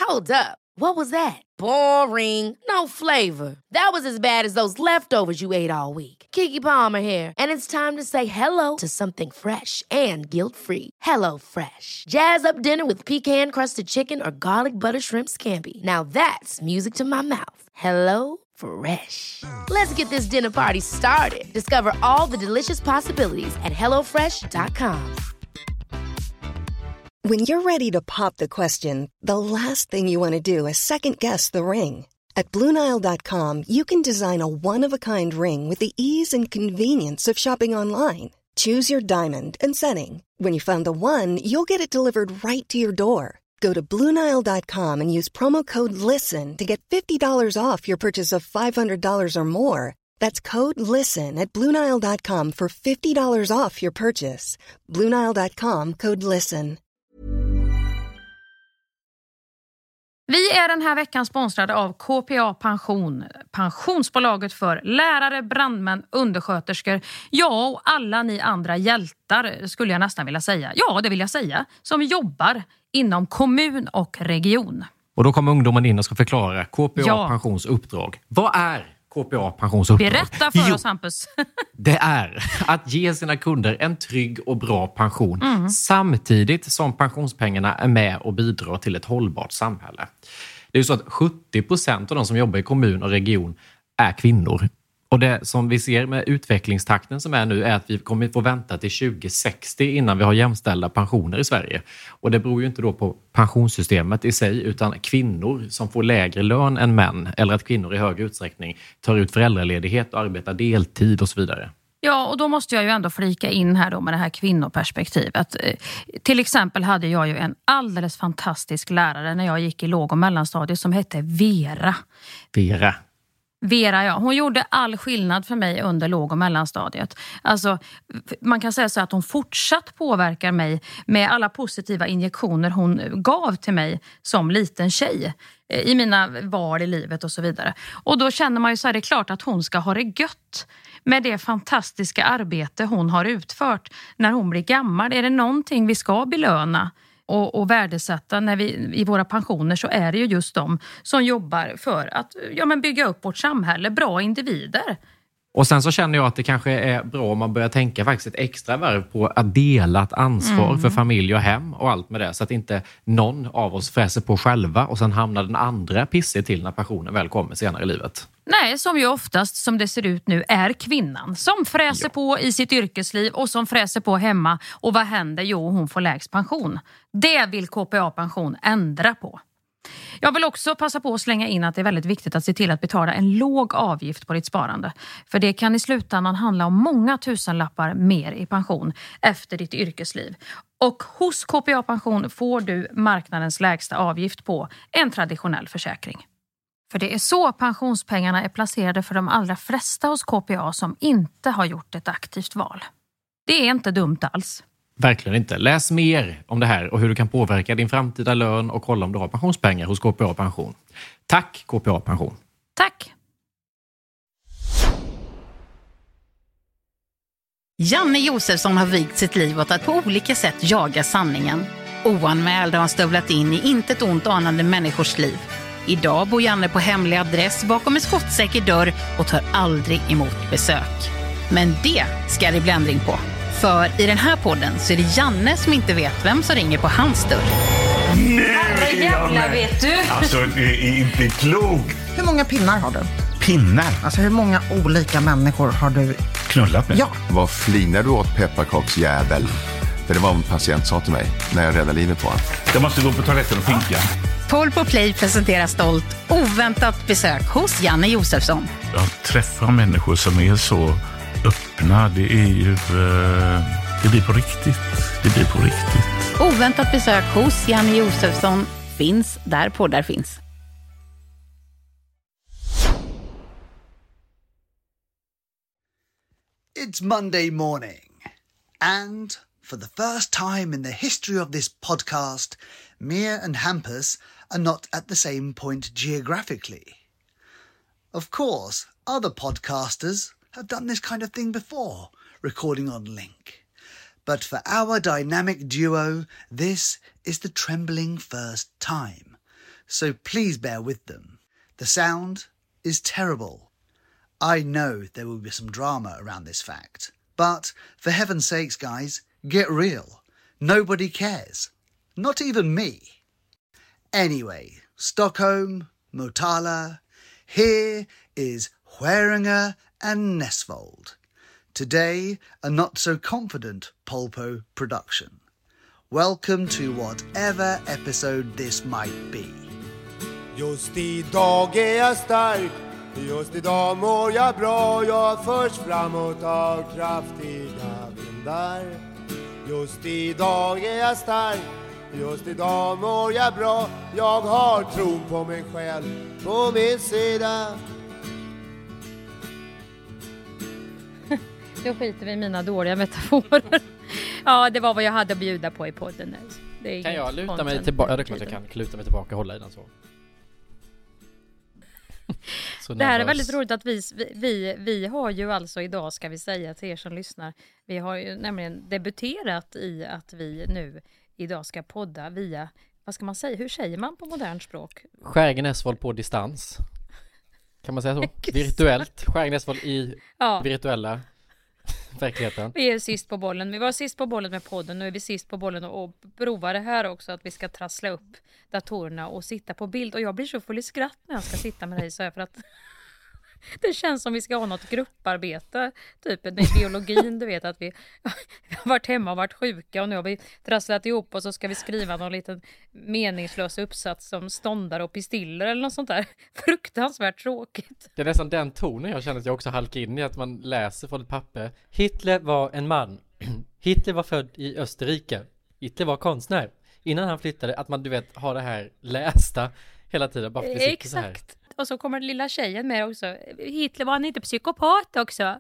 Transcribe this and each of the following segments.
Hold up. What was that? Boring. No flavor. That was as bad as those leftovers you ate all week. Keke Palmer here, and it's time to say hello to something fresh and guilt-free. Hello Fresh. Jazz up dinner with pecan-crusted chicken or garlic butter shrimp scampi. Now that's music to my mouth. Hello Fresh. Let's get this dinner party started. Discover all the delicious possibilities at hellofresh.com. When you're ready to pop the question, the last thing you want to do is second-guess the ring. At BlueNile.com, you can design a one-of-a-kind ring with the ease and convenience of shopping online. Choose your diamond and setting. When you find the one, you'll get it delivered right to your door. Go to BlueNile.com and use promo code LISTEN to get $50 off your purchase of $500 or more. That's code LISTEN at BlueNile.com for $50 off your purchase. BlueNile.com, code LISTEN. Vi är den här veckan sponsrade av KPA Pension, pensionsbolaget för lärare, brandmän, undersköterskor, ja och alla ni andra hjältar skulle jag nästan vilja säga. Ja, det vill jag säga, som jobbar inom kommun och region. Och då kommer ungdomen in och ska förklara KPA Pensions uppdrag. Vad är KPA Pensions uppdrag? Berätta för oss, Hampus. Det är att ge sina kunder en trygg och bra pension samtidigt som pensionspengarna är med och bidrar till ett hållbart samhälle. Det är ju så att 70% av de som jobbar i kommun och region är kvinnor. Och det som vi ser med utvecklingstakten som är nu är att vi kommer få vänta till 2060 innan vi har jämställda pensioner i Sverige. Och det beror ju inte då på pensionssystemet i sig utan kvinnor som får lägre lön än män eller att kvinnor i hög utsträckning tar ut föräldraledighet och arbetar deltid och så vidare. Ja, och då måste jag ju ändå flika in här då med det här kvinnoperspektivet. Till exempel hade jag ju en alldeles fantastisk lärare när jag gick i låg- och mellanstadiet som hette Vera. Vera, ja. Hon gjorde all skillnad för mig under låg- och mellanstadiet. Alltså, man kan säga så att hon fortsatt påverkar mig med alla positiva injektioner hon gav till mig som liten tjej i mina val i livet och så vidare. Och då känner man ju så här, det är klart att hon ska ha det gött med det fantastiska arbete hon har utfört när hon blir gammal. Är det någonting vi ska belöna och värdesätta när vi i våra pensioner, så är det ju just de som jobbar för att bygga upp vårt samhälle, bra individer. Och sen så känner jag att det kanske är bra om man börjar tänka faktiskt ett extra varv på att dela ett ansvar för familj och hem och allt med det. Så att inte någon av oss fräser på själva och sen hamnar den andra pissig till när pensionen väl kommer senare i livet. Nej, som ju oftast som det ser ut nu är kvinnan som fräser på i sitt yrkesliv och som fräser på hemma. Och vad händer? Jo, hon får lägst pension. Det vill KPA Pension ändra på. Jag vill också passa på att slänga in att det är väldigt viktigt att se till att betala en låg avgift på ditt sparande. För det kan i slutändan handla om många tusenlappar mer i pension efter ditt yrkesliv. Och hos KPA Pension får du marknadens lägsta avgift på en traditionell försäkring. För det är så pensionspengarna är placerade för de allra flesta hos KPA som inte har gjort ett aktivt val. Det är inte dumt alls. Verkligen inte. Läs mer om det här och hur du kan påverka din framtida lön och kolla om du har pensionspengar hos KPA Pension. Tack KPA Pension. Tack. Janne Josefsson har vigt sitt liv åt att på olika sätt jaga sanningen. Oanmäld har han stövlat in i intet ont anande människors liv. Idag bor Janne på hemlig adress bakom en skottsäker dörr och tar aldrig emot besök. Men det ska det bli ändring på. För i den här podden så är det Janne som inte vet vem som ringer på hans dörr. Nej, jävla vet du. Alltså, det är inte klokt. Hur många pinnar har du? Pinnar? Alltså hur många olika människor har du Knullat med? Ja. Vad flinar du åt pepparkaksjävel? För det var en patient sa till mig när jag räddade livet på honom. Jag måste gå på toaletten och pinka. Paul på Play presenterar stolt oväntat besök hos Janne Josefsson. Jag träffar människor som är så öppna. Det är ju... det blir på riktigt. Det blir på riktigt. Oväntat besök hos Janne Josefsson finns där poddar finns. It's Monday morning, and for the first time in the history of this podcast, Mia and Hampus are not at the same point geographically. Of course, other podcasters have done this kind of thing before, recording on link. But for our dynamic duo, this is the trembling first time. so please bear with them. The sound is terrible. I know there will be some drama around this fact, but for heaven's sakes, guys, get real. Nobody cares. Not even me. Anyway, Stockholm, Motala, here is Skäringer and Nesvold. Today, a not-so-confident Polpo production. Welcome to whatever episode this might be. Just idag är jag stark, just idag mår jag bra. Jag förs framåt av kraftiga vindar. Just idag är jag stark, just idag mår jag bra. Jag har tron på mig själv på min sida. Då skiter vi i mina dåliga metaforer. Ja, det var vad jag hade att bjuda på i podden. Kan jag luta mig tillbaka? Ja, det är klart jag kan luta mig tillbaka och hålla i den så. Det här är väldigt roligt att vi har ju alltså idag, ska vi säga till er som lyssnar, vi har ju nämligen debuterat i att vi nu idag ska podda via, vad ska man säga, hur säger man på modernt språk? Skäringer Nesvold på distans. Kan man säga så? Virtuellt. Skäringer Nesvold i virtuella verkligheten. Vi är sist på bollen. Vi var sist på bollen med podden. Nu är vi sist på bollen och provar det här också, att vi ska trassla upp datorerna och sitta på bild. Och jag blir så full i skratt när jag ska sitta med dig så här, för att det känns som vi ska ha något grupparbete, typ med biologin, du vet att vi har varit hemma och varit sjuka och nu har vi trasslat ihop och så ska vi skriva någon liten meningslös uppsats som ståndare och pistiller eller något sånt där. Fruktansvärt tråkigt. Det är nästan den tonen jag känner att jag också halkar in i, att man läser från ett papper. Hitler var en man. Hitler var född i Österrike. Hitler var konstnär. Innan han flyttade, att man, du vet, har det här lästa hela tiden. Bara för att det sitter så här. Exakt. Och så kommer den lilla tjejen med också. Hitler var han inte psykopat också?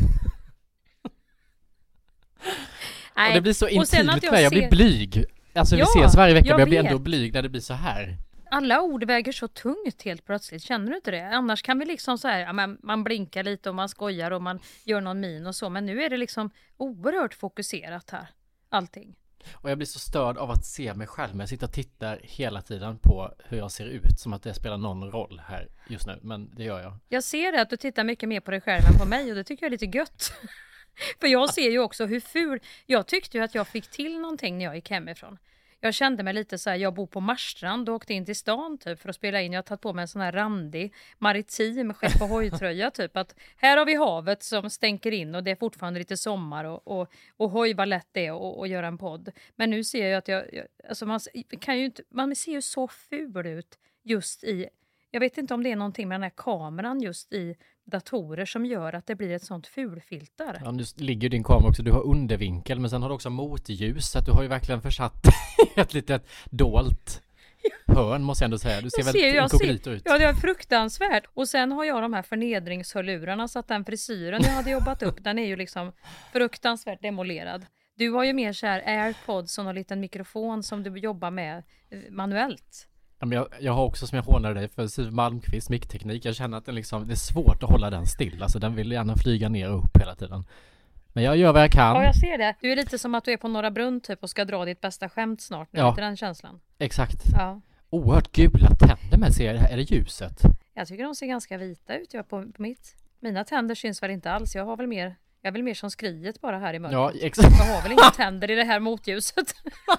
Nej. Och det blir så intimt för mig. Jag blir blyg. Alltså vi ses varje vecka, men jag blir ändå blyg när det blir så här. Alla ord väger så tungt helt plötsligt. Känner du inte det? Annars kan vi liksom så här, ja, man blinkar lite och man skojar och man gör någon min och så. Men nu är det liksom oerhört fokuserat här. Allting. Och jag blir så störd av att se mig själv. Men jag sitter och tittar hela tiden på hur jag ser ut. Som att det spelar någon roll här just nu. Men det gör jag. Jag ser det, att du tittar mycket mer på dig själv än på mig. Och det tycker jag är lite gött. För jag ser ju också hur ful. Jag tyckte ju att jag fick till någonting när jag gick hemifrån. Jag kände mig lite så här, jag bor på Marstrand och åkte in till stan typ för att spela in. Jag har tagit på mig en sån här randig maritim skepp och hojtröja typ. Att här har vi havet som stänker in och det är fortfarande lite sommar och hoj vad lätt det är och göra en podd. Men nu ser jag att alltså man ser ju så ful ut just i, jag vet inte om det är någonting med den här kameran just i datorer som gör att det blir ett sånt fulfilter. Ja, nu ligger din kamera också, du har undervinkel men sen har du också motljus, så att du har ju verkligen försatt ett litet dolt hörn, måste jag ändå säga. Du ser väldigt inkognito ut. Ja, det är fruktansvärt. Och sen har jag de här förnedringshörlurarna, så att den frisyren jag hade jobbat upp, den är ju liksom fruktansvärt demolerad. Du har ju mer så här AirPods och en liten mikrofon som du jobbar med manuellt. Ja, men jag har också, som jag hånar dig för Siv Malmqvist mickteknik. Jag känner att det är svårt att hålla den still. Alltså den vill gärna flyga ner och upp hela tiden. Men jag gör vad jag kan. Ja, jag ser det. Du är lite som att du är på Norra Brunn typ och ska dra ditt bästa skämt snart. Ja. Inte den känslan? Exakt. Ja. Oerhört gula tänder med sig. Är det ljuset? Jag tycker de ser ganska vita ut. Jag på mitt. Mina tänder syns väl inte alls. Jag är väl mer som skriet bara här i mörkret. Ja, exakt. Jag har väl inga tänder i det här motljuset.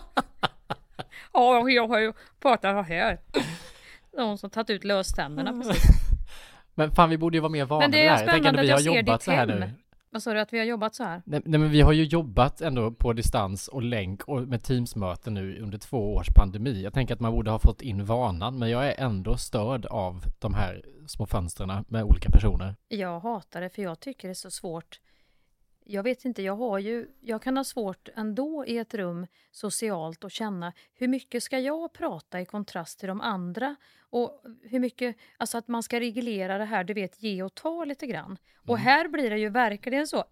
Ja, jag har ju pratat här. Någon som tagit ut löständerna precis. Men fan, vi borde ju vara mer vana med det här. Men det är spännande att jag ser ditt hem. Nu. Vad sa du, att vi har jobbat så här? Nej, men vi har ju jobbat ändå på distans och länk och med Teams-möten nu under 2 års pandemi. Jag tänker att man borde ha fått in vanan, men jag är ändå störd av de här små fönsterna med olika personer. Jag hatar det, för jag tycker det är så svårt. Jag vet inte, jag kan ha svårt ändå i ett rum socialt och känna hur mycket ska jag prata i kontrast till de andra, och hur mycket, alltså att man ska reglera det här, du vet, ge och ta lite grann. Och här blir det ju verkligen så.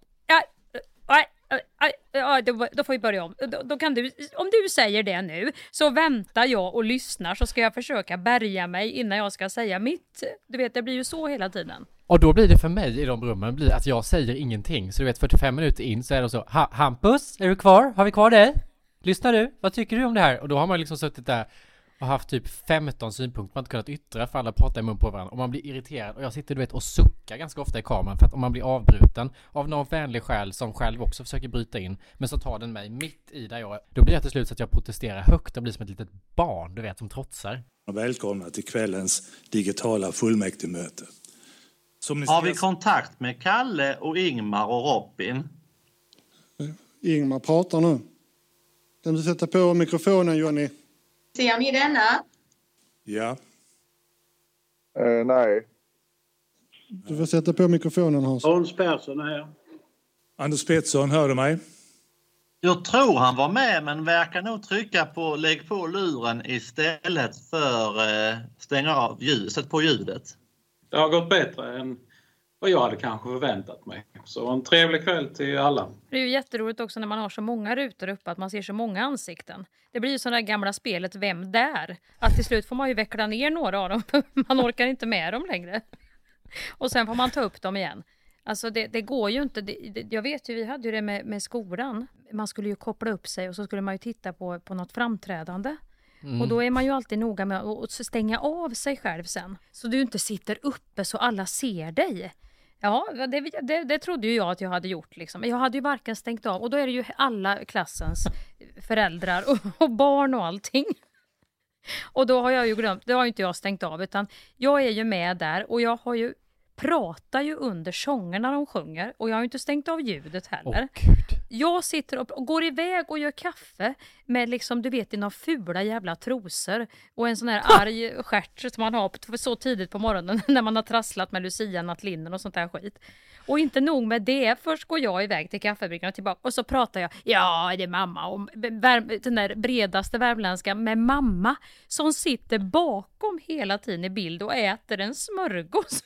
Då får vi börja om. Då kan du, om du säger det nu, så väntar jag och lyssnar, så ska jag försöka bärga mig innan jag ska säga mitt. Du vet, det blir ju så hela tiden. Och då blir det för mig i de rummen blir att jag säger ingenting. Så du vet, 45 minuter in så är det så, Hampus, är du kvar? Har vi kvar dig? Lyssnar du? Vad tycker du om det här? Och då har man liksom suttit där och haft typ 15 synpunkter man inte kunnat yttra för alla pratar i mun på varandra och man blir irriterad och jag sitter du vet och suckar ganska ofta i kameran för att om man blir avbruten av någon vänlig själ som själv också försöker bryta in men så tar den mig mitt i där jag då blir jag till slut så att jag protesterar högt och blir som ett litet barn du vet som trotsar. Välkomna till kvällens digitala fullmäktigemöte. Har vi kontakt med Kalle och Ingmar och Robin? Ingmar pratar nu. Kan du sätta på mikrofonen, Johnny? Ser ni denna? Ja. Nej. Du får sätta på mikrofonen, Hans. Hans Persson är här. Anders Pettersson, hör du mig? Jag tror han var med men verkar nog trycka på lägg på luren istället för stänga av ljuset på ljudet. Det har gått bättre än vad jag hade kanske förväntat mig. Så en trevlig kväll till alla. Det är ju jätteroligt också när man har så många rutor uppe att man ser så många ansikten. Det blir ju sådana där gamla spelet Vem där? Att till slut får man ju veckla ner några av dem. Man orkar inte med dem längre. Och sen får man ta upp dem igen. Alltså det går ju inte. Jag vet ju, vi hade ju det med skolan. Man skulle ju koppla upp sig och så skulle man ju titta på något framträdande. Och då är man ju alltid noga med att stänga av sig själv sen. Så du inte sitter uppe så alla ser dig. Ja, det trodde ju jag att jag hade gjort. Liksom. Jag hade ju varken stängt av. Och då är det ju alla klassens föräldrar och barn och allting. Och då har jag ju glömt, det har ju inte jag stängt av. Utan jag är ju med där och jag har ju pratar ju under sången när de sjunger. Och jag har ju inte stängt av ljudet heller. Jag sitter och går iväg och gör kaffe med liksom, du vet, några fula jävla trosor. Och en sån här arg stjärt som man har så tidigt på morgonen när man har trasslat med Lucia, nattlinnen och sånt där skit. Och inte nog med det, först går jag iväg till kaffebryggan och tillbaka. Och så pratar jag, ja det är mamma. Och den där bredaste värmländska med mamma som sitter bakom hela tiden i bild och äter en smörgås.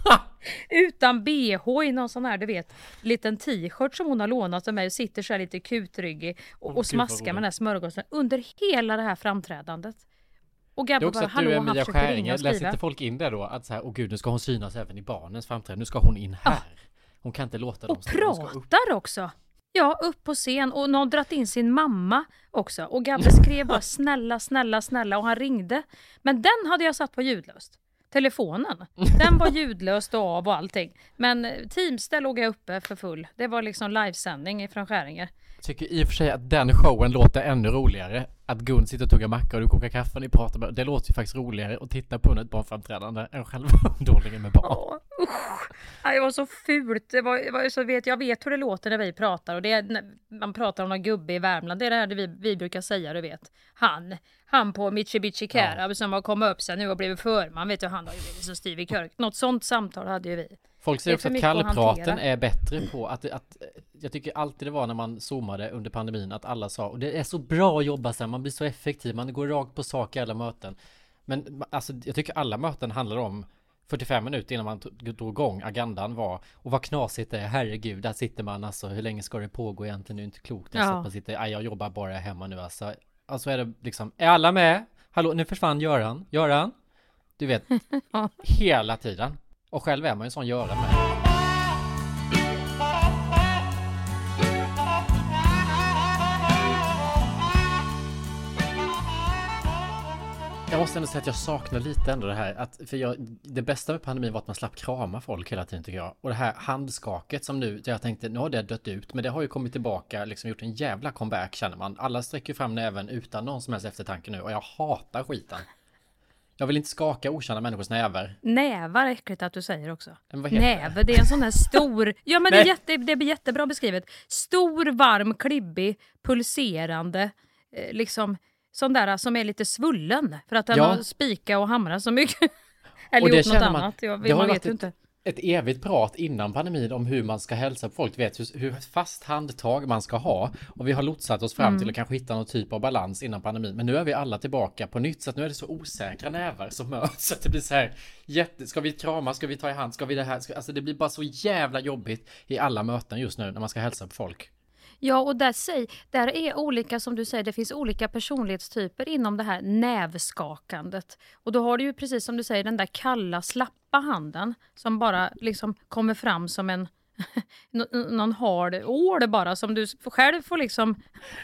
Utan BH i någon sån här, du vet, liten t-shirt som hon har lånat av mig och sitter så här lite kutryggig och smaskar med den här smörgåsen under hela det här framträdandet. Och Gabbe bara, hallå, han försöker ringa och skriva. Läser inte folk in där då att så här, åh gud, nu ska hon synas även i barnens framträdande, nu ska hon in här. Hon kan inte låta dem. Och pratar också. Ja, upp på scen och någon dratt in sin mamma också. Och Gabbe skrev bara snälla och han ringde. Men den hade jag satt på ljudlöst. Telefonen. Den var ljudlöst och av och allting. Men Teams, där låg jag uppe för full. Det var liksom livesändning från Skäringer. Jag tycker i och för sig att den showen låter ännu roligare. Att Gun sitter och tuggar macka och du kokar kaffe och ni pratar med. Det låter ju faktiskt roligare att titta på ett barnframträdande än själva underhållningen med barn. Det var så fult. Jag vet hur det låter när vi pratar. Och det är, man pratar om någon gubbe i Värmland. Det är det här vi brukar säga, du vet. Han på Mitsubishi Kara som har kommit upp sen nu och blivit förman. Vet du, han har ju blivit så stiv i körk. Något sånt samtal hade ju vi. Folk säger också att kallpraten är bättre på att jag tycker alltid det var när man zoomade under pandemin att alla sa, och det är så bra att jobba sen, man blir så effektiv, man går rakt på sak i alla möten. Men alltså, jag tycker alla möten handlar om 45 minuter innan man drog igång agendan var, och vad knasigt det är, herregud, där sitter man alltså, hur länge ska det pågå egentligen, det är inte klokt alltså, att man sitter, jag jobbar bara hemma nu alltså är det liksom, är alla med? Hallå, nu försvann Göran, du vet, hela tiden. Och själv är man ju en sån Göran med. Jag måste ändå säga att jag saknar lite ändå det här. Det bästa med pandemin var att man slapp krama folk hela tiden, tycker jag. Och det här handskaket som nu, jag tänkte, nu har det dött ut. Men det har ju kommit tillbaka, liksom gjort en jävla comeback, känner man. Alla sträcker fram näven utan någon som helst eftertanke nu. Och jag hatar skiten. Jag vill inte skaka okända människors nävar. Nävar, äckligt att du säger också. Näve, det är en sån här stor... Ja, men det blir jättebra beskrivet. Stor, varm, klibbig, pulserande, liksom sån där som är lite svullen. För att den har spikat och hamrat så mycket. Eller gjort något annat. Man vet ju inte. Ett evigt prat innan pandemin om hur man ska hälsa på folk. Du vet hur fast handtag man ska ha. Och vi har lotsat oss fram till att kanske hitta någon typ av balans innan pandemin. Men nu är vi alla tillbaka på nytt. Så att nu är det så osäkra nävar som möts. Så att det blir så här, ska vi krama, ska vi ta i hand, ska vi det här? Alltså det blir bara så jävla jobbigt i alla möten just nu när man ska hälsa på folk. Ja, och där är olika, som du säger, det finns olika personlighetstyper inom det här nävskakandet. Och då har du ju precis som du säger den där kalla, slappa handen som bara liksom kommer fram som en någon hard ål bara som du själv får liksom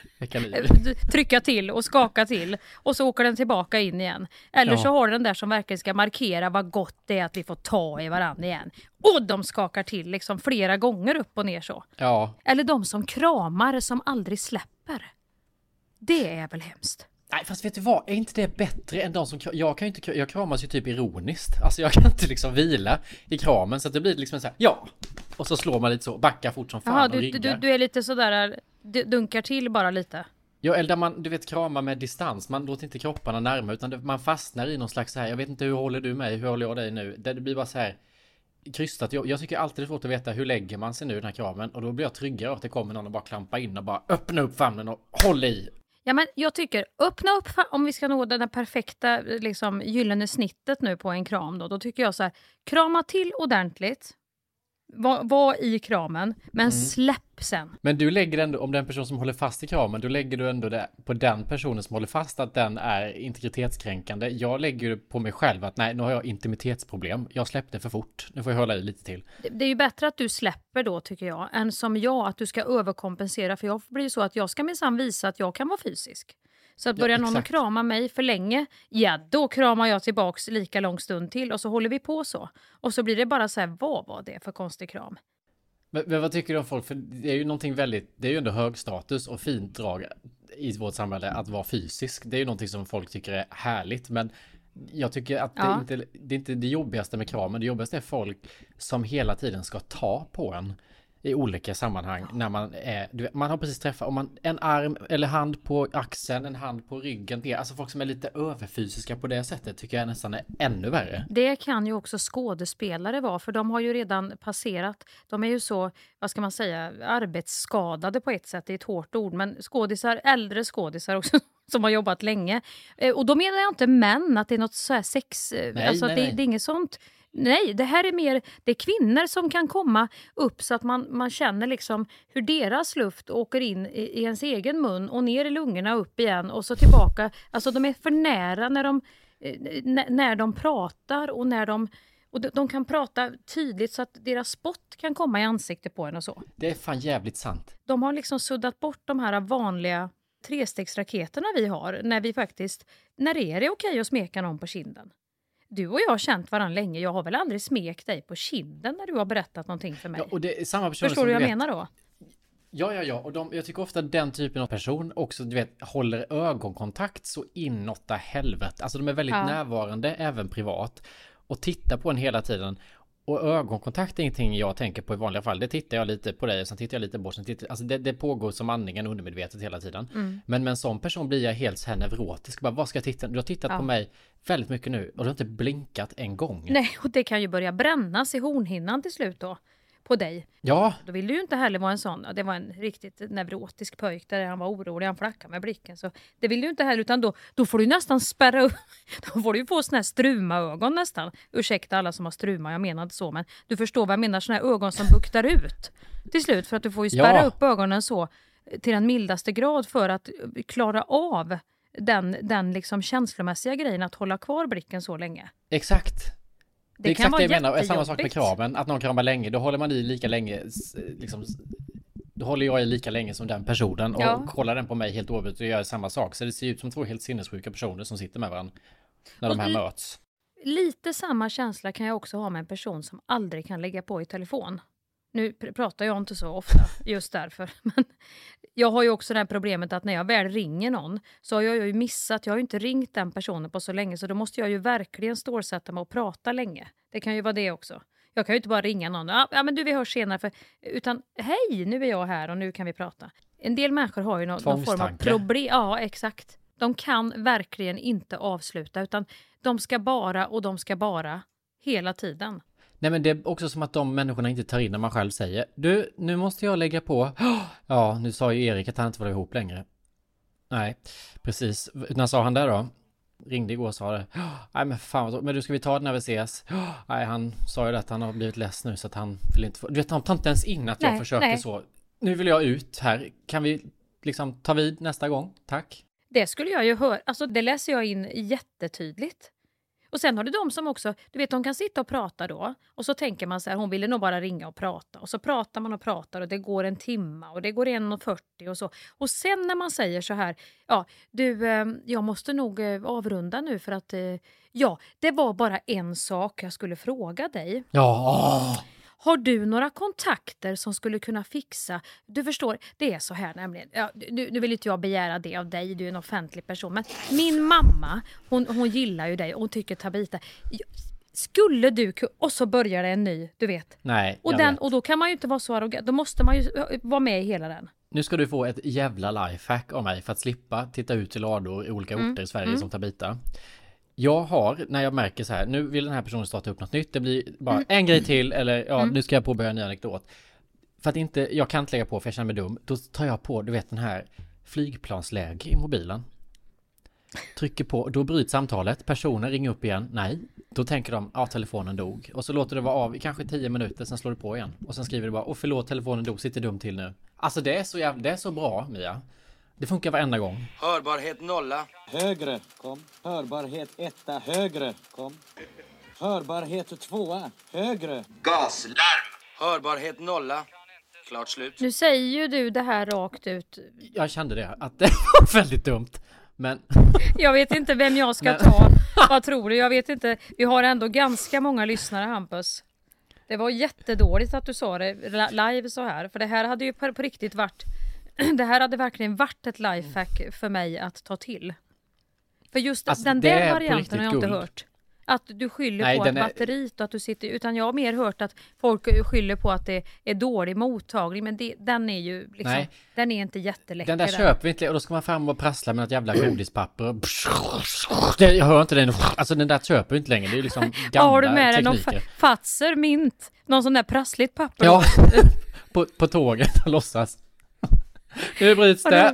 trycka till och skaka till och så åker den tillbaka in igen. Eller så har den där som verkligen ska markera vad gott det är att vi får ta i varandra igen. Och de skakar till liksom flera gånger upp och ner så. Ja. Eller de som kramar som aldrig släpper. Det är väl hemskt. Nej, fast vet du vad? Är inte det bättre än de som... Jag kramas ju typ ironiskt. Alltså jag kan inte liksom vila i kramen så att det blir liksom så här, ja. Och så slår man lite så, backar fort som fan. Jaha, och ryggar. du är lite sådär, dunkar till bara lite. Ja, eller där man, du vet, kramar med distans. Man låter inte kropparna närma utan man fastnar i någon slags så här, jag vet inte hur håller du mig, hur håller jag dig nu? Där det blir bara så här krystat. Jag tycker alltid det är svårt att veta hur lägger man sig nu i den här kramen. Och då blir jag tryggare att det kommer någon och bara klampa in och bara öppna upp famnen och håll i. Ja, men jag tycker, öppna upp om vi ska nå den perfekta liksom, gyllene snittet nu på en kram då tycker jag så här, krama till ordentligt, var i kramen, men släpp sen. Men du lägger ändå, om den person som håller fast i kramen, då lägger du ändå det på den personen som håller fast att den är integritetskränkande. Jag lägger ju på mig själv att nej, nu har jag intimitetsproblem. Jag släppte för fort. Nu får jag hålla i lite till. Det är ju bättre att du släpper då tycker jag, än som jag att du ska överkompensera. För jag blir ju så att jag ska minsann visa att jag kan vara fysisk. Så att börjar någon att krama mig för länge, ja då kramar jag tillbaks lika lång stund till och så håller vi på så. Och så blir det bara så här, vad var det för konstig kram? Men vad tycker du om folk? För det är ju någonting väldigt, det är ju ändå hög status och fint drag i vårt samhälle att vara fysisk. Det är ju någonting som folk tycker är härligt, men jag tycker att det är inte det jobbigaste med kramen. Det jobbigaste är folk som hela tiden ska ta på en i olika sammanhang när man är, man har precis träffat om man en arm eller hand på axeln, en hand på ryggen, alltså folk som är lite överfysiska på det sättet tycker jag nästan är ännu värre. Det kan ju också skådespelare vara, för de har ju redan passerat, de är ju så, vad ska man säga, arbetsskadade på ett sätt, det är ett hårt ord, men äldre skådisar också som har jobbat länge, och då menar jag inte män att det är något så här sex, nej, alltså nej, det är inget sånt. Nej, det här är mer, det är kvinnor som kan komma upp så att man känner liksom hur deras luft åker in i ens egen mun och ner i lungorna upp igen och så tillbaka. Alltså de är för nära när de pratar och de kan prata tydligt så att deras spott kan komma i ansiktet på en och så. Det är fan jävligt sant. De har liksom suddat bort de här vanliga trestegsraketerna vi har när det är okej att smeka någon på kinden. Du och jag har känt varandra länge. Jag har väl aldrig smekt dig på kinden när du har berättat någonting för mig. Ja, och det är samma person. Förstår du vad jag menar då? Ja. Och jag tycker ofta den typen av person också, du vet, håller ögonkontakt så inåtta helvete. Alltså de är väldigt närvarande, även privat. Och tittar på en hela tiden. Och ögonkontakt är ingenting jag tänker på i vanliga fall. Det tittar jag lite på dig och sen tittar jag lite bort. Alltså det pågår som andningen undermedvetet hela tiden. Men med en sån person blir jag helt så här nevrotisk. Bara, vad ska jag titta? Du har tittat på mig väldigt mycket nu och du har inte blinkat en gång. Nej, och det kan ju börja brännas i hornhinnan till slut då. På dig. Ja. Då vill du ju inte heller vara en sån. Det var en riktigt nevrotisk pöjk där han var orolig. Han flackade med blicken. Så det vill du inte heller. Utan då får du nästan spärra upp. Då får du få såna här strumaögon nästan. Ursäkta alla som har struma. Jag menar inte så. Men du förstår vad jag menar. Såna här ögon som buktar ut. Till slut. För att du får ju spärra upp ögonen så. Till den mildaste grad. För att klara av den liksom känslomässiga grejen. Att hålla kvar blicken så länge. Exakt. Det är exakt det jag menar. Samma sak med kramen. Att någon kramar länge, då håller man i lika länge. Liksom, då håller jag i lika länge som den personen. Och kollar den på mig helt oavsett och gör samma sak. Så det ser ut som två helt sinnessjuka personer som sitter med varandra. När de här möts. Lite samma känsla kan jag också ha med en person som aldrig kan lägga på i telefon. Nu pratar jag inte så ofta just därför. Men jag har ju också det här problemet att när jag väl ringer någon så har jag ju missat. Jag har ju inte ringt den personen på så länge. Så då måste jag ju verkligen stålsätta mig och prata länge. Det kan ju vara det också. Jag kan ju inte bara ringa någon. Ja men du, vi hörs senare. Utan hej, nu är jag här och nu kan vi prata. En del människor har ju någon form av problem. Ja, exakt. De kan verkligen inte avsluta. Utan de ska bara hela tiden. Nej, men det är också som att de människorna inte tar in när man själv säger du, nu måste jag lägga på. Ja, nu sa ju Erik att han inte var ihop längre. Nej, precis. När sa han det då? Ringde igår och sa det. Nej, men fan, men du, ska vi ta det när vi ses? Nej, han sa ju att han har blivit less nu så att han vill inte få. Du vet, han tar inte ens in att jag försöker så. Nu vill jag ut här. Kan vi liksom ta vid nästa gång? Tack. Det skulle jag ju höra. Alltså det läser jag in jättetydligt. Och sen har du de som också, du vet, de kan sitta och prata då. Och så tänker man så här, hon ville nog bara ringa och prata. Och så pratar man och pratar och det går 1 timme och det går 1:40 och så. Och sen när man säger så här, ja, du, jag måste nog avrunda nu för att, ja, det var bara en sak jag skulle fråga dig. Ja. Har du några kontakter som skulle kunna fixa... Du förstår, det är så här nämligen. Ja, nu vill inte jag begära det av dig, du är en offentlig person. Men min mamma, hon gillar ju dig och hon tycker Tabita... Skulle du... Och så börjar det en ny, du vet. Nej, och då kan man ju inte vara så arrogant. Då måste man ju vara med i hela den. Nu ska du få ett jävla lifehack av mig för att slippa titta ut till lador i olika orter i Sverige som Tabita. Jag har, när jag märker så här, nu vill den här personen starta upp något nytt, det blir bara en grej till, eller nu ska jag påbörja en ny anekdot. För att inte, jag kan inte lägga på för jag känner mig dum, då tar jag på, du vet, den här flygplansläge i mobilen. Trycker på, då bryts samtalet, personen ringer upp igen, nej, då tänker de, ja, telefonen dog. Och så låter det vara av i kanske 10 minuter, sen slår det på igen. Och sen skriver det bara, förlåt, telefonen dog, sitter dum till nu. Alltså det är så bra, Mia. Det funkar varenda gång. Hörbarhet 0. Högre. Kom. Hörbarhet 1. Högre. Kom. Hörbarhet 2. Högre. Gaslarm. Hörbarhet 0. Klart slut. Nu säger ju du det här rakt ut. Jag kände det, att det var väldigt dumt. Men... Jag vet inte vem jag ska ta. Vad tror du? Jag vet inte. Vi har ändå ganska många lyssnare, Hampus. Det var jättedåligt att du sa det live så här. För det här hade ju på riktigt varit... Det här hade verkligen varit ett lifehack för mig att ta till. För just alltså, den där varianten har jag inte hört. Att du skyller på att batteriet och att du sitter... Utan jag har mer hört att folk skyller på att det är dålig mottagning. Men den är ju liksom... Nej. Den är inte jätteläcker. Den där köper vi inte. Och då ska man fram och prassla med ett jävla godispapper. Jag hör inte den. Alltså den där köper vi inte längre. Det är liksom gamla har du med tekniker. Någon Fatser, mint? Någon sån där prassligt papper? Ja, på tåget och låtsas. Nu bryts det.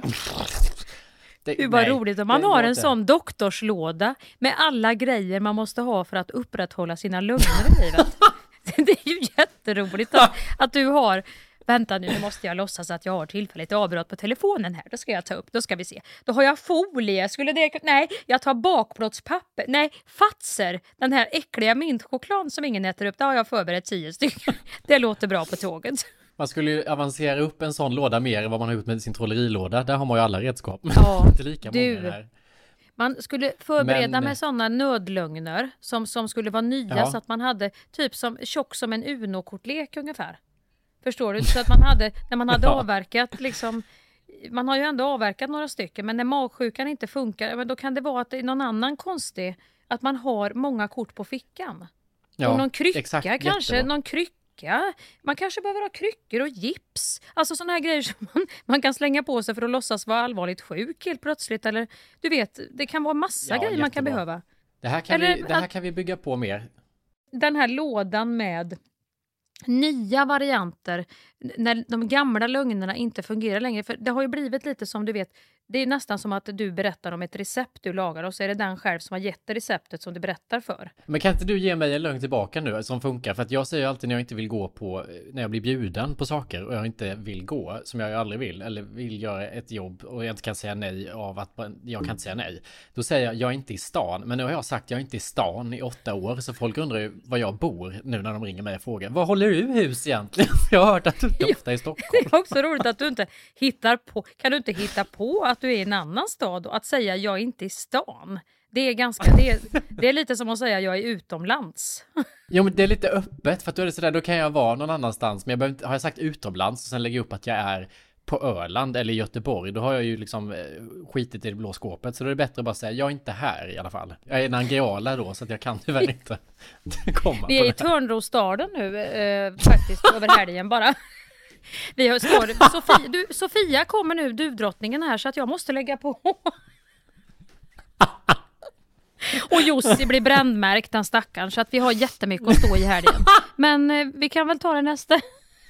Det är bara roligt om man har en sån doktorslåda med alla grejer man måste ha för att upprätthålla sina lungor i livet. Det är ju jätteroligt att du har... Vänta nu måste jag låtsas att jag har tillfälligt avbrott på telefonen här. Då ska jag ta upp, då ska vi se. Då har jag folie, nej, jag tar bakplåtspapper. Nej, Fatser, den här äckliga mintchoklad som ingen äter upp, det har jag förberett 10 stycken. Det låter bra på tåget. Man skulle ju avancera upp en sån låda mer än vad man har gjort med sin trollerilåda. Där har man ju alla redskap. Ja, inte lika många där. Man skulle förbereda med sådana nödlögner som skulle vara nya så att man hade typ som tjock som en Uno-kortlek ungefär. Förstår du? Så att man hade, när man hade avverkat liksom, man har ju ändå avverkat några stycken, men när magsjukan inte funkar, men då kan det vara att det är någon annan konstig, att man har många kort på fickan. Ja, och någon krycka exakt, kanske, jättebra. Någon krycka. Man kanske behöver ha kryckor och gips. Alltså sådana här grejer som man kan slänga på sig för att låtsas vara allvarligt sjuk helt plötsligt. Eller du vet, det kan vara massa grejer man kan behöva. Det här kan vi bygga på mer. Den här lådan med nya varianter när de gamla lögnerna inte fungerar längre. För det har ju blivit lite som du vet, det är nästan som att du berättar om ett recept du lagar och så är det den själv som har gett det receptet som du berättar för. Men kan inte du ge mig en lögn tillbaka nu som funkar? För att jag säger alltid när jag inte vill gå på, när jag blir bjuden på saker och jag inte vill gå, som jag aldrig vill, eller vill göra ett jobb och jag inte kan säga nej av att jag kan inte säga nej. Då säger jag är inte i stan. Men nu har jag sagt jag är inte i stan i 8 år, så folk undrar ju var jag bor nu när de ringer mig och frågar, var håller du hus egentligen? Jag har hört att du inte ofta är i Stockholm. Det är också roligt att du inte hittar på, kan du inte hitta på att du är i en annan stad och att säga jag är inte i stan. Det är ganska, det är lite som att säga jag är utomlands. Jo, men det är lite öppet för att då är det sådär, då kan jag vara någon annanstans, men jag behöver inte, har jag sagt utomlands och sen lägger jag upp att jag är på Öland eller Göteborg, då har jag ju liksom skitit i det blå skåpet, så då är det bättre att bara säga jag är inte här i alla fall. Jag är en Angreala då, så att jag kan tyvärr inte komma. Vi är i Törnrostaden nu faktiskt över helgen bara. Vi har Sofia kommer nu, duvdrottningen här, så att jag måste lägga på. Och Jussi blir brändmärkt, den stackaren, så att vi har jättemycket att stå i här igen. Men vi kan väl ta det nästa.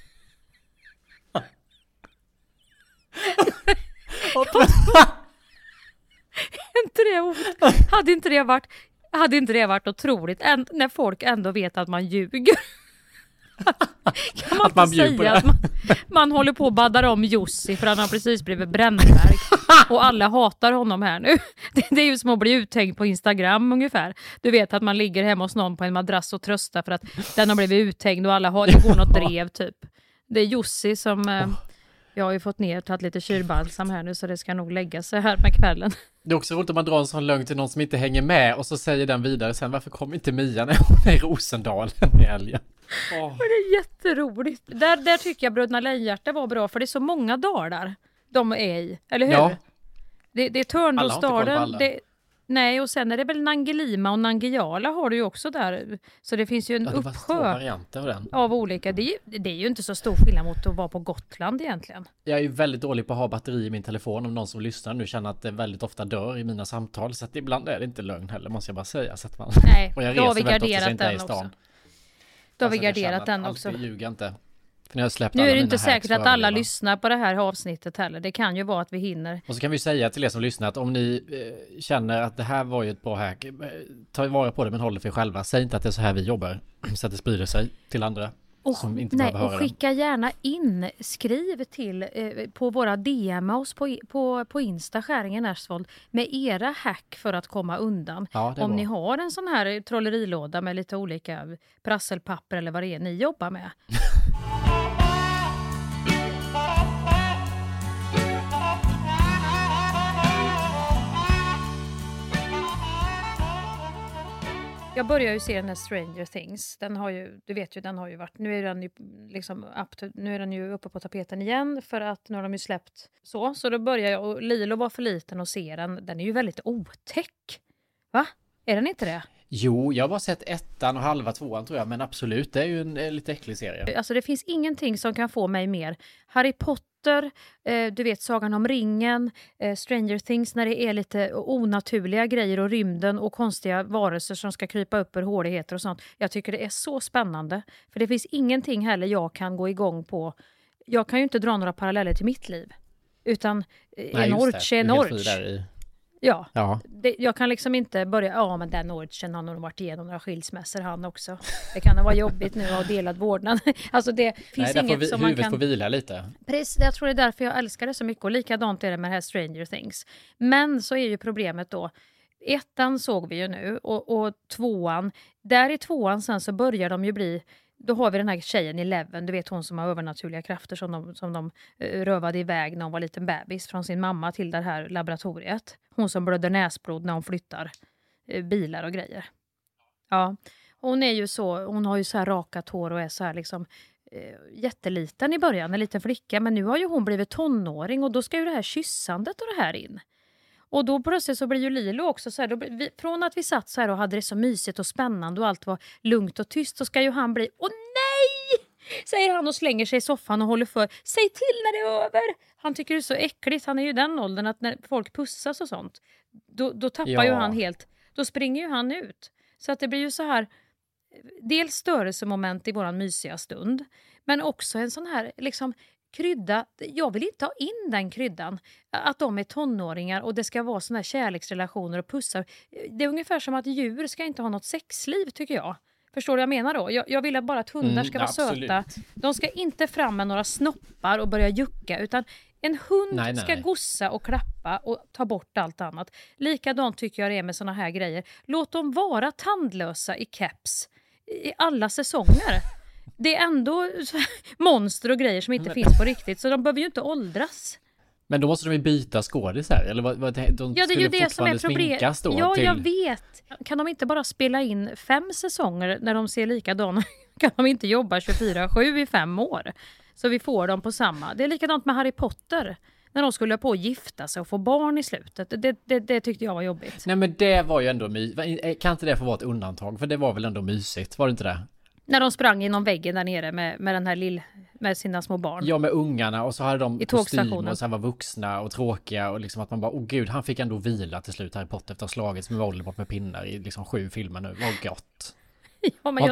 Hade inte det varit otroligt när folk ändå vet att man ljuger? Kan man inte säga att man håller på att badda om Jussi för han har precis blivit brännmärkt och alla hatar honom här nu. Det är ju som att bli uthängd på Instagram ungefär. Du vet att man ligger hemma hos någon på en madrass och tröstar för att den har blivit uthängd och alla har det går något drev typ. Det är Jussi som jag har ju fått ner och tagit lite kylbalsam här nu så det ska nog lägga sig här med kvällen. Det är också roligt om man drar en sån lögn till någon som inte hänger med och så säger den vidare sen varför kom inte Mia när hon är i Rosendalen i helgen? Oh. Det är jätteroligt. Där tycker jag Bröderna Lejonhjärta var bra för det är så många dagar de är i, eller hur? Ja. Det är Törnrosdalen. Nej, och sen är det väl Nangelima och Nangijala har du ju också där. Så det finns ju en uppsjö av olika. Det är ju inte så stor skillnad mot att vara på Gotland egentligen. Jag är ju väldigt dålig på att ha batteri i min telefon om någon som lyssnar nu känner att det väldigt ofta dör i mina samtal. Så att ibland är det inte lögn heller måste jag bara säga. Så att man, nej, och jag då har vi reser garderat den också. Då har vi garderat den också. Ljuga inte. Nu är det inte säkert att alla lyssnar på det här avsnittet heller. Det kan ju vara att vi hinner. Och så kan vi säga till er som lyssnar att om ni känner att det här var ju ett bra hack, ta vara på det men håll det för er själva. Säg inte att det är så här vi jobbar så att det sprider sig till andra som inte behöver höra. Och skicka gärna in, skriv till på våra DM oss på Insta Skäringen Ersvold med era hack för att komma undan. Ja, om ni har en sån här trollerilåda med lite olika prasselpapper eller vad det är ni jobbar med. Jag börjar ju se den här Stranger Things. Den har ju, du vet ju, den har ju varit, nu är den ju liksom nu är den ju uppe på tapeten igen för att nu har de ju släppt så då börjar jag, och Lilo var för liten och se den. Den är ju väldigt otäck. Va? Är den inte det? Jo, jag har bara sett 1:an och halva 2:an tror jag, men absolut, det är ju en lite äcklig serie. Alltså det finns ingenting som kan få mig mer. Harry Potter, du vet Sagan om ringen, Stranger Things när det är lite onaturliga grejer och rymden och konstiga varelser som ska krypa upp ur håligheter och sånt. Jag tycker det är så spännande. För det finns ingenting heller jag kan gå igång på. Jag kan ju inte dra några paralleller till mitt liv. Utan en orch är en orch. Ja. Jag kan liksom inte börja, men den orchen har nog varit igenom några skilsmässor han också. Det kan vara jobbigt nu att ha delad vårdnad. Alltså det finns inget som man kan... Huvudet får vila lite. Precis, jag tror det är därför jag älskar det så mycket och likadant är det med det här Stranger Things. Men så är ju problemet då, 1:an såg vi ju nu och 2:an, där i 2:an sen så börjar de ju bli... Då har vi den här tjejen Eleven, du vet hon som har övernaturliga krafter som de rövade iväg när hon var liten bebis från sin mamma till det här laboratoriet. Hon som blöder näsblod när hon flyttar bilar och grejer. Ja, hon är ju så, hon har ju så här rakat hår och är så här liksom jätteliten i början, en liten flicka. Men nu har ju hon blivit tonåring och då ska ju det här kyssandet och det här in. Och då plötsligt så blir ju Lilo också så här, från att vi satt så här och hade det så mysigt och spännande och allt var lugnt och tyst så ska ju han bli, åh nej! Säger han och slänger sig i soffan och håller för, säg till när det är över! Han tycker det är så äckligt, han är ju den åldern att när folk pussas och sånt, då tappar ju han helt, då springer ju han ut. Så att det blir ju så här, dels störelsemoment i våran mysiga stund, men också en sån här liksom krydda, jag vill inte ha in den kryddan att de är tonåringar och det ska vara såna här kärleksrelationer och pussar. Det är ungefär som att djur ska inte ha något sexliv tycker jag. Förstår du vad jag menar då? Jag vill bara att hundar ska vara söta. De ska inte fram med några snoppar och börja jucka utan en hund ska gossa och klappa och ta bort allt annat. Likadant tycker jag det är med såna här grejer. Låt dem vara tandlösa i keps i alla säsonger. Det är ändå monster och grejer som inte finns på riktigt. Så de behöver ju inte åldras. Men då måste de ju byta skådisar. Eller det är ju det som är problemet. Ja, jag vet. Kan de inte bara spela in 5 säsonger när de ser likadana? Kan de inte jobba 24/7 i 5 år? Så vi får dem på samma. Det är likadant med Harry Potter. När de skulle på att gifta sig och få barn i slutet. Det tyckte jag var jobbigt. Nej, men det var ju ändå kan inte det få vara ett undantag? För det var väl ändå mysigt, var det inte det? När de sprang inom väggen där nere med den här med sina små barn. Ja, med ungarna och så hade de kostym och så här var vuxna och tråkiga och liksom att man bara, gud, han fick ändå vila till slut Harry Potter efter att ha slagits med volleyboll med pinnar i liksom 7 filmer nu. Vad gott. Ja, men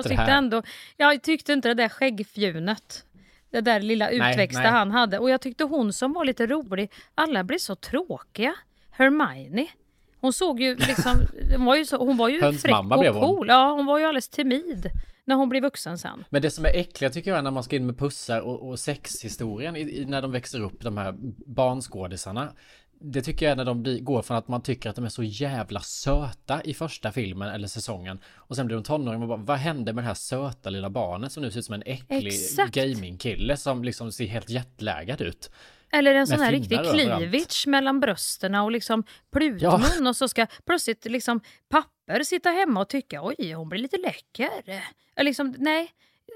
jag tyckte inte det där skäggfjunet. Det där lilla utväxta han hade. Och jag tyckte hon som var lite rolig, alla blev så tråkiga. Hermione. Hon såg ju liksom, hon var ju fräck och cool. Ja, hon var ju alldeles timid. när hon blir vuxen sen. Men det som är äckligt tycker jag är när man ska in med pussar och sexhistorien när de växer upp, de här barnskådisarna. Det tycker jag är när de går från att man tycker att de är så jävla söta i första filmen eller säsongen. Och sen blir de tonåringar och bara, vad hände med det här söta lilla barnet som nu ser ut som en äcklig gamingkille som liksom ser helt jetlaggad ut. Eller en sån här riktig cleavage mellan brösterna och liksom plutmun och så ska plötsligt liksom papper sitta hemma och tycka, oj, hon blir lite läcker. Liksom, nej,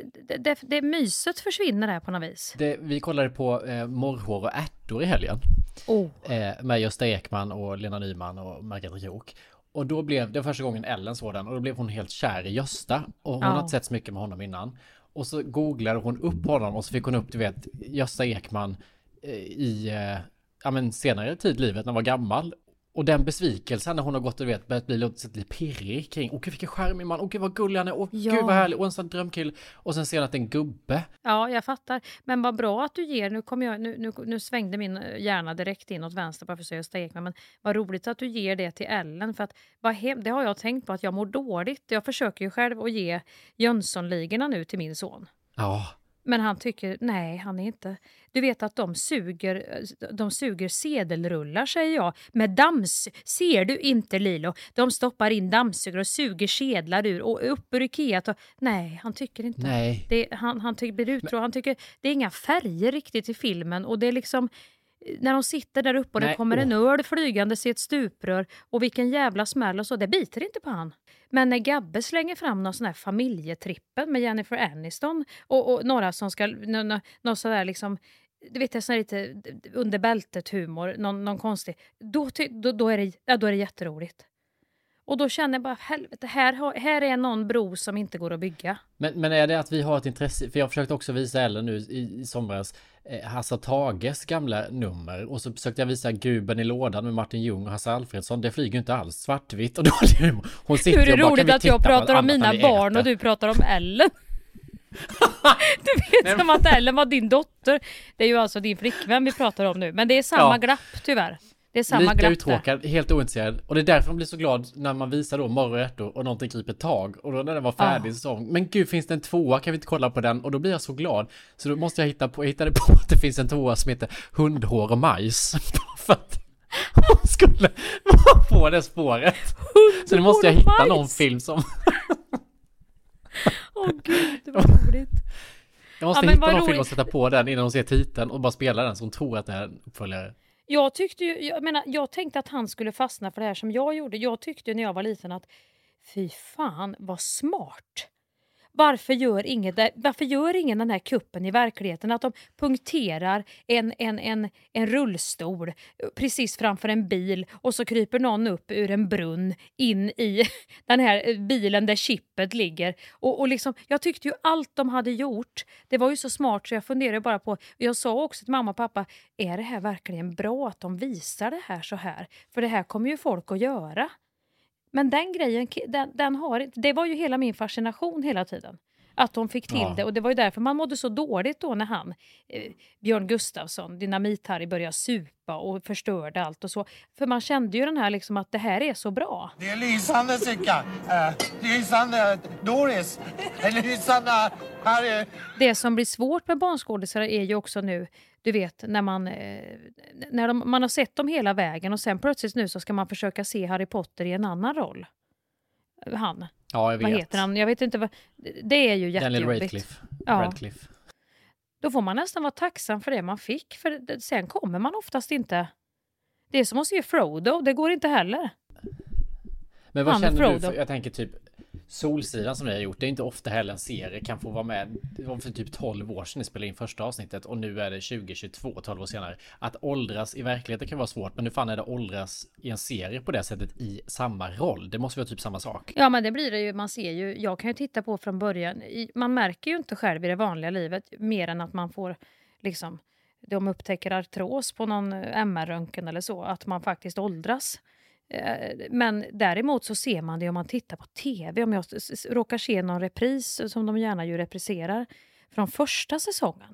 det myset försvinner här på något vis. Vi kollade på Morrhår och ärtor i helgen. Med Gösta Ekman och Lena Nyman och Margareta Krook. Och då blev det första gången Ellen såg den och då blev hon helt kär i Gösta. Och hon har inte sett så mycket med honom innan. Och så googlade hon upp honom och så fick hon upp, du vet, Gösta Ekman i senare tid i livet när hon var gammal. Och den besvikelsen när hon har gått och börjat bli lite pirrig kring, åh vilken charmig man, åh vad gullig han är, åh gud vad härlig, och en sån drömkill, och sen ser att det är en gubbe. Ja, jag fattar. Men vad bra att du ger, nu svängde min hjärna direkt in åt vänster bara för att säga Gösta Ekman, men vad roligt att du ger det till Ellen, för att det har jag tänkt på att jag mår dåligt. Jag försöker ju själv att ge Jönssonligorna nu till min son. Ja. Men han tycker, nej, han är inte. Du vet att de suger sedelrullar, säger jag. Med ser du inte, Lilo? De stoppar in dammsugare och suger sedlar ur och upp ur Ikea. Nej, han tycker inte. Nej. Han blir uttråkad. Han tycker det är inga färger riktigt i filmen. Och det är liksom, när de sitter där uppe och det kommer en öl flygande i ett stuprör. Och vilken jävla smäll och så, det biter inte på han. Men när Gabbe slänger fram någon sån här familjetrippen med Jennifer Aniston och några som ska, någon sån där liksom, du vet jag, sån här lite under bältet humor, någon konstig, då är det jätteroligt. Och då känner jag bara, helvete, här är någon bro som inte går att bygga. Men är det att vi har ett intresse, för jag försökte också visa Ellen nu i somras Hasse Tages gamla nummer, och så försökte jag visa Guben i lådan med Martin Ljung och Hasse Alfredsson. Det flyger inte alls, svartvitt och dålig humor. Hon sitter. Hur är det roligt att jag pratar om mina barn och du pratar om Ellen? Du vet som att Ellen var din dotter. Det är ju alltså din flickvän vi pratar om nu. Men det är samma glapp tyvärr. Det är samma lite uttråkad, helt ointresserad. Och det är därför man blir så glad när man visar då Morrhår och ärtor och någonting griper tag. Och då när den var färdig så, men gud, finns det en tvåa? Kan vi inte kolla på den? Och då blir jag så glad. Så då måste jag hittade på att det finns en tvåa som heter Hundhår och majs. För att hon skulle vara på det spåret. Så nu måste jag hitta någon film som... Gud, det var roligt. Jag måste hitta någon film och sätta på den innan hon ser titeln och bara spela den så hon tror att det är en uppföljare. Jag tänkte att han skulle fastna för det här som jag gjorde. Jag tyckte när jag var liten att fy fan, vad smart. Varför gör ingen den här kuppen i verkligheten? Att de punkterar en rullstol precis framför en bil och så kryper någon upp ur en brunn in i den här bilen där chippet ligger. Och liksom, jag tyckte ju allt de hade gjort, det var ju så smart så jag funderade bara på, jag sa också till mamma och pappa, är det här verkligen bra att de visar det här så här? För det här kommer ju folk att göra. Men den grejen, det var ju hela min fascination hela tiden. Att de fick till det. Och det var ju därför man mådde så dåligt då när Björn Gustafsson, Dynamit-Harry, började supa och förstörde allt och så. För man kände ju den här liksom att det här är så bra. Det är lysande, Sicka. Lysande, Doris. Lysande, Harry. Det som blir svårt med barnskådisar är ju också nu, du vet, när man har sett dem hela vägen och sen plötsligt nu så ska man försöka se Harry Potter i en annan roll. Han. Ja, jag vet. Vad heter han? Jag vet inte vad. Det är ju jättejobbigt. Daniel Radcliffe. Då får man nästan vara tacksam för det man fick. För sen kommer man oftast inte. Det är som att se Frodo. Det går inte heller. Men vad känner du? För, jag tänker typ Solsidan som ni har gjort. Det är inte ofta heller en serie kan få vara med. Det var för typ 12 år sedan ni spelade in första avsnittet. Och nu är det 2022, 12 år senare. Att åldras i verkligheten kan vara svårt. Men nu fan är det åldras i en serie på det sättet i samma roll. Det måste vara typ samma sak. Ja, men det blir det ju. Man ser ju. Jag kan ju titta på från början. Man märker ju inte själv i det vanliga livet. Mer än att man får liksom. De upptäcker artros på någon MR-röntgen eller så. Att man faktiskt åldras. Men däremot så ser man det om man tittar på tv. Om jag råkar se någon repris som de gärna ju repriserar från första säsongen.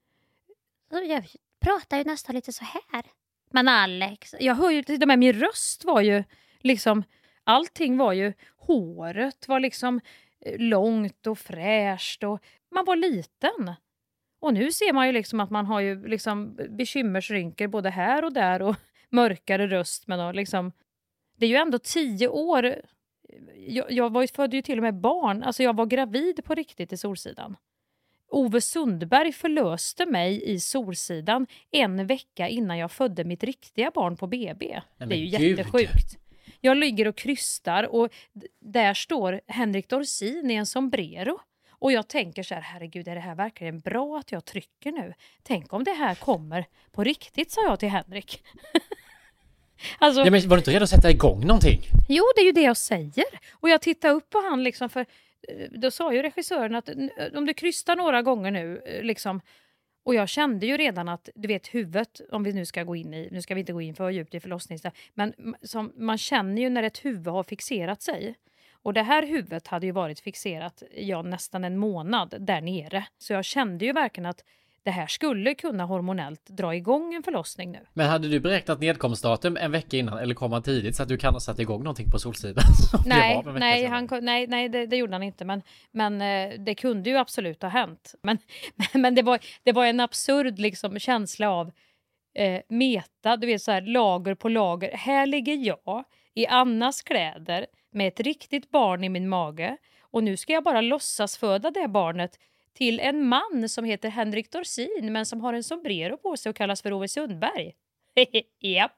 Jag pratar ju nästan lite så här. Men Alex, jag hör ju till och med min röst var ju liksom, allting var ju, håret var liksom långt och fräscht och man var liten. Och nu ser man ju liksom att man har ju liksom bekymmersrynkor både här och där och mörkare röst. Men då liksom, det är ju ändå 10 år. Jag födde ju till och med barn. Alltså jag var gravid på riktigt i Solsidan. Ove Sundberg förlöste mig i Solsidan 1 vecka innan jag födde mitt riktiga barn på BB. Det är ju jättesjukt. Jag ligger och krystar och där står Henrik Dorsin i en sombrero. Och jag tänker så här, herregud, är det här verkligen bra att jag trycker nu? Tänk om det här kommer på riktigt, sa jag till Henrik. Alltså, ja, men var du inte redo att sätta igång någonting? Jo, det är ju det jag säger. Och jag tittar upp på han liksom, för då sa ju regissören att om du krystar några gånger nu liksom, och jag kände ju redan att, du vet, huvudet, om vi nu ska gå in i, nu ska vi inte gå in för djupt i förlossningsdag, men som, man känner ju när ett huvud har fixerat sig. Och det här huvudet hade ju varit fixerat nästan 1 månad där nere. Så jag kände ju verkligen att det här skulle kunna hormonellt dra igång en förlossning nu. Men hade du beräknat nedkomstdatum 1 vecka innan eller kom han tidigt så att du kan ha satt igång någonting på Solsidan? Nej, det gjorde han inte. Men det kunde ju absolut ha hänt. Men det var en absurd liksom känsla av meta, du vet så här, lager på lager. Här ligger jag i Annas kläder med ett riktigt barn i min mage. Och nu ska jag bara låtsas föda det barnet till en man som heter Henrik Dorsin men som har en sombrero på sig och kallas för Ove Sundberg. Japp.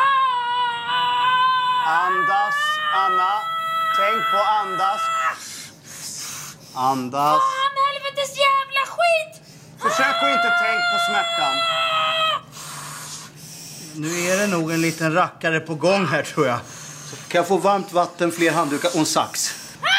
Andas, Anna. Tänk på andas. Andas. Fan, helvetes jävla skit! Försök att inte tänka på smärtan. Nu är det nog en liten rackare på gång här, tror jag. Så kan jag få varmt vatten, fler handdukar och en sax?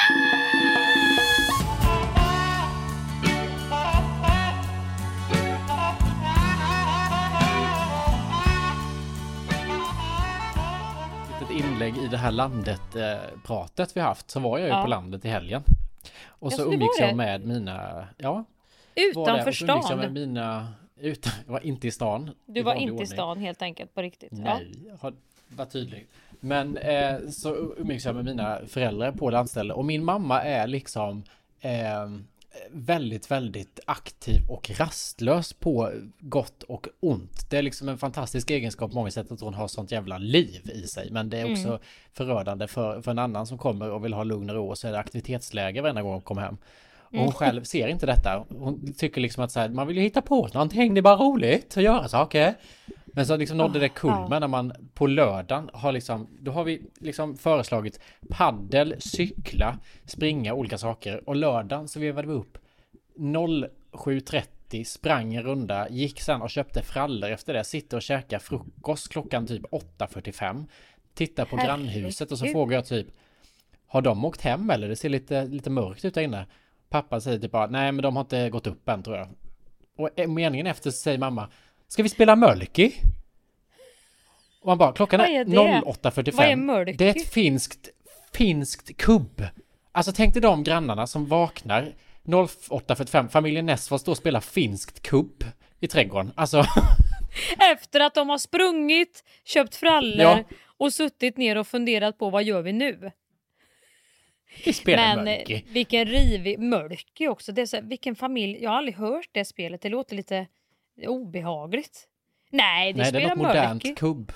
Inlägg i det här landet-pratet vi haft, så var jag ju på landet i helgen. Och så umgicks jag med mina... Ja, utanför stan? Jag med mina... Jag var inte i stan. Du var inte i stan helt enkelt, på riktigt. Nej, jag var tydlig. Men så umgicks jag med mina föräldrar på landställe. Och min mamma är liksom... väldigt, väldigt aktiv och rastlös på gott och ont. Det är liksom en fantastisk egenskap på många sätt att hon har sånt jävla liv i sig. Men det är också förödande för en annan som kommer och vill ha lugn och ro, och så är det aktivitetsläge varje gång hon kommer hem. Och hon själv ser inte detta. Hon tycker liksom att så här, man vill ju hitta på någonting, det är bara roligt att göra saker. Men så liksom nådde det kulmen när man på lördagen har liksom, då har vi liksom föreslagit paddel, cykla, springa, olika saker. Och lördagen så vevade vi upp 07.30, sprang en runda, gick sen och köpte frallor efter det, sitter och käkar frukost klockan typ 8.45. Tittar på grannhuset och så frågar jag typ, har de åkt hem eller? Det ser lite mörkt ut där inne. Pappa säger typ bara, nej men de har inte gått upp än, tror jag. Och meningen efter säger mamma, ska vi spela Mölki? Och man bara, klockan är 08.45. Vad är Mölki? Det är ett finskt kubb. Alltså tänk dig de grannarna som vaknar 08.45. Familjen Nessfors då spelar finskt kubb i trädgården. Alltså... Efter att de har sprungit, köpt frallor och suttit ner och funderat på vad gör vi nu? Vi spelar Mölki. Vilken rivig Mölki också. Det är så, vilken familj. Jag har aldrig hört det spelet. Det låter lite obehagligt. Nej, det spelar Mölki. Nej, det är något modernt kubb.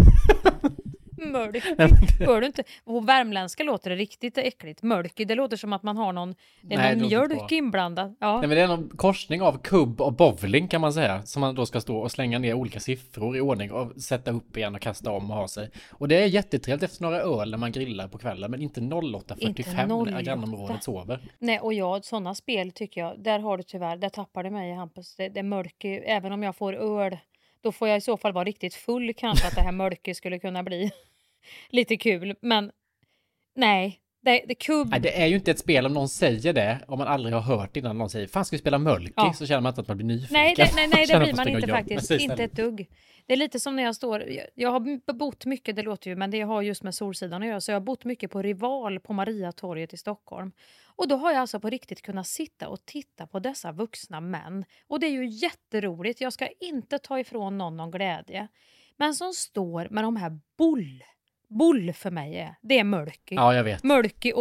Mölki. Hör du inte? På värmländska låter det riktigt äckligt. Mölki, det låter som att man har någon mjölk inblandad. Ja. Nej, men det är någon korsning av kubb och bowling kan man säga. Som man då ska stå och slänga ner olika siffror i ordning och sätta upp igen och kasta om och ha sig. Och det är jättetrevligt efter några öl när man grillar på kvällen. Men inte 08.45 när grannområdet sover. Nej, och sådana spel tycker jag, där har du tyvärr, där tappar det mig, Hampus. Det är Mölki, även om jag får öl. Då får jag i så fall vara riktigt full kanske, att det här Mölki skulle kunna bli lite kul. Men nej, det kubb... Nej, det är ju inte ett spel om någon säger det. Om man aldrig har hört innan någon säger, fan ska vi spela Mölki? Ja. Så känner man inte att man blir nyfiken. Nej, det blir man inte faktiskt. Inte ett dugg. Det är lite som när jag står... Jag har bott mycket, det låter ju, men det har just med Solsidan att göra. Så jag har bott mycket på Rival på Mariatorget i Stockholm. Och då har jag alltså på riktigt kunnat sitta och titta på dessa vuxna män. Och det är ju jätteroligt. Jag ska inte ta ifrån någon glädje. Men som står med de här bull för mig är. Det är Mölki. Ja, jag vet. Mölki och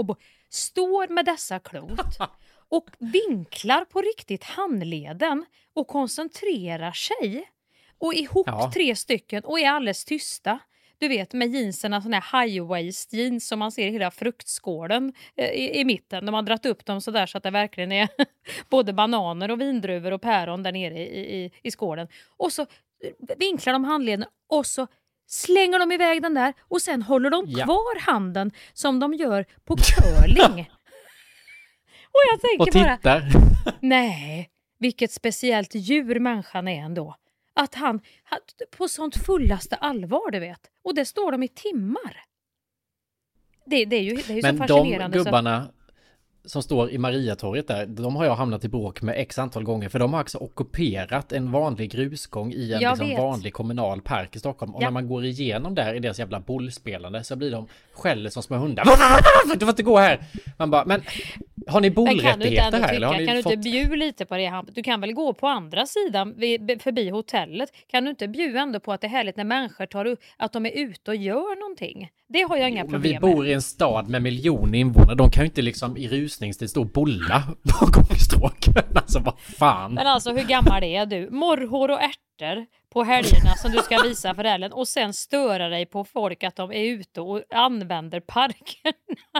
står med dessa klot och vinklar på riktigt handleden och koncentrerar sig och ihop 3 stycken och är alldeles tysta. Du vet, med jeanserna, såna här high-waist jeans som man ser i hela fruktskålen i mitten. De har dratt upp dem så där så att det verkligen är både bananer och vindruvor och päron där nere i skålen. Och så vinklar de handleden och så slänger de iväg den där och sen håller de kvar handen som de gör på curling. Och jag tänker och tittar. bara, nej, vilket speciellt djur människan är ändå. Att han på sånt fullaste allvar, du vet. Och det står de i timmar. Det är ju så fascinerande. Men de gubbarna som står i Mariatorget där, de har jag hamnat i bråk med x antal gånger. För de har också ockuperat en vanlig grusgång i en liksom vanlig kommunal park i Stockholm. Och när man går igenom där i deras jävla bollspelande så blir de skäller som små hundar. Du får inte gå här. Man bara, men har ni bollrättigheter här? Eller har ni kan du inte bjuda lite på det? Du kan väl gå på andra sidan förbi hotellet? Kan du inte bjuda ändå på att det är härligt när människor tar upp att de är ute och gör någonting? Det har jag inga problem med. Vi bor i en stad med miljoner invånare. De kan ju inte liksom i rusningstid stå och bolla på gångstråken. Alltså vad fan. Men alltså hur gammal är du? Morrhår och ärtor på helgerna som du ska visa föräldrarna och sen störa dig på folk att de är ute och använder parkerna.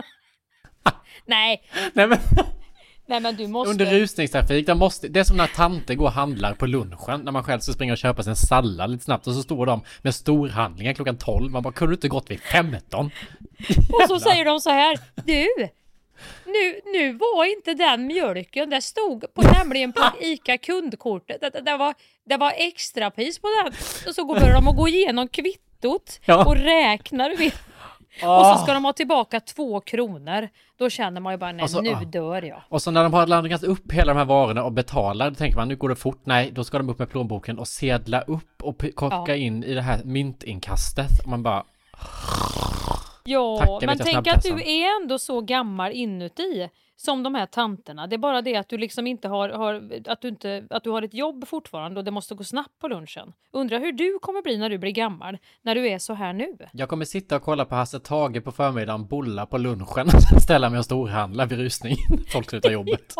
Nej men du måste... Under rusningstrafik, det är som när tanter går och handlar på lunchen när man själv ska springa och köpa sig en sallad lite snabbt och så står de med storhandlingar klockan 12. Man bara, kunde du inte gått vid 15? Och så säger de så här, du, nu var inte den mjölken, det stod nämligen på ICA kundkortet, det var extra pris på den. Och så börjar de att gå igenom kvittot och räknar och så ska de ha tillbaka 2 kronor. Då känner man ju bara, nej, nu dör jag. Och så när de har laddat upp hela de här varorna och betalar, då tänker man, nu går det fort. Nej, då ska de upp med plånboken och sedla upp och korka in i det här myntinkastet. Och man bara... Ja, men tänk att du är ändå så gammal inuti som de här tanterna. Det är bara det att du liksom inte att du har ett jobb fortfarande och det måste gå snabbt på lunchen. Undrar hur du kommer bli när du blir gammal, när du är så här nu. Jag kommer sitta och kolla på Hasse Tage på förmiddagen, bolla på lunchen, ställa mig och storhandla vid rusning. Folk slutar jobbet.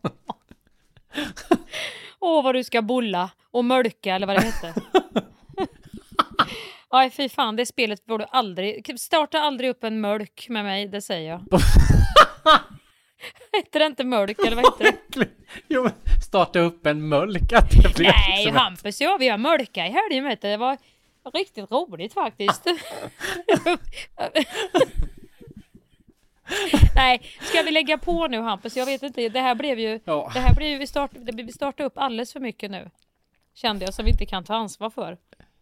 Vad du ska bolla och mölka eller vad det heter. Aj, fy fan, det spelet borde aldrig... Starta aldrig upp en mölk med mig, det säger jag. Heter det inte mölk, eller vad heter det? Jo, starta upp en mölk. Nej, Hampus, vi har mölka i helgen, vet du. Det var riktigt roligt faktiskt. Nej, ska vi lägga på nu, Hampus? Jag vet inte, det här blev ju vi startade upp alldeles för mycket nu. Kände jag, som vi inte kan ta ansvar för.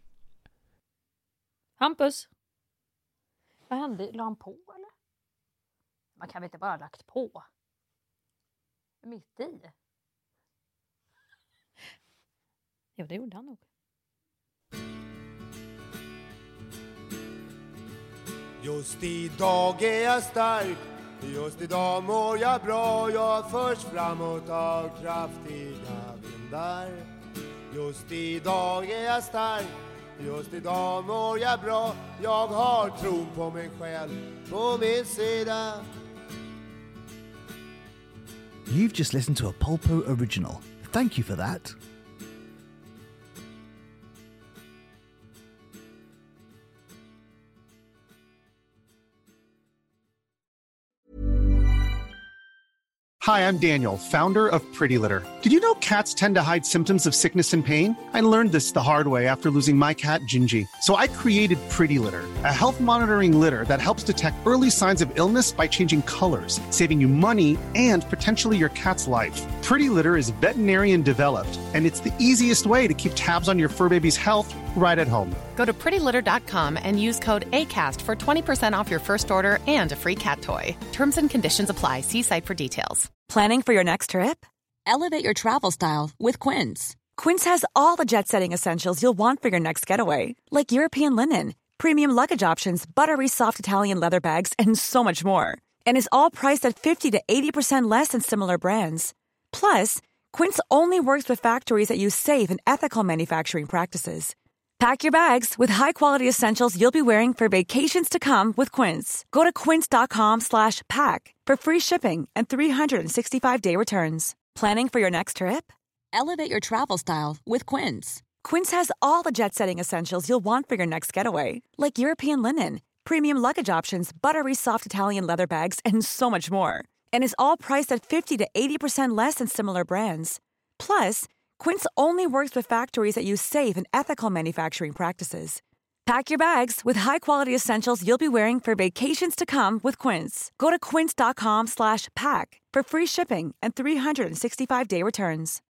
Hampus? Vad hände? La han på, eller? Man kan väl inte bara ha lagt på? Mitt i? Jo, det gjorde han nog. Just idag är jag stark, just idag mår jag bra. Jag förs framåt av kraftiga vindar. Just idag är jag stark, just idag mår jag bra. Jag har tron på mig själv på min sida. You've just listened to a Polpo original. Thank you for that. Hi, I'm Daniel, founder of Pretty Litter. Did you know cats tend to hide symptoms of sickness and pain? I learned this the hard way after losing my cat, Gingy. So I created Pretty Litter, a health monitoring litter that helps detect early signs of illness by changing colors, saving you money and potentially your cat's life. Pretty Litter is veterinarian developed, and it's the easiest way to keep tabs on your fur baby's health right at home. Go to prettylitter.com and use code ACAST for 20% off your first order and a free cat toy. Terms and conditions apply. See site for details. Planning for your next trip? Elevate your travel style with Quince. Quince has all the jet-setting essentials you'll want for your next getaway, like European linen, premium luggage options, buttery soft Italian leather bags, and so much more. And is all priced at 50 to 80% less than similar brands. Plus, Quince only works with factories that use safe and ethical manufacturing practices. Pack your bags with high-quality essentials you'll be wearing for vacations to come with Quince. Go to quince.com/pack for free shipping and 365-day returns. Planning for your next trip? Elevate your travel style with Quince. Quince has all the jet-setting essentials you'll want for your next getaway, like European linen, premium luggage options, buttery soft Italian leather bags, and so much more. And is all priced at 50 to 80% less than similar brands. Plus, Quince only works with factories that use safe and ethical manufacturing practices. Pack your bags with high-quality essentials you'll be wearing for vacations to come with Quince. Go to quince.com/pack for free shipping and 365-day returns.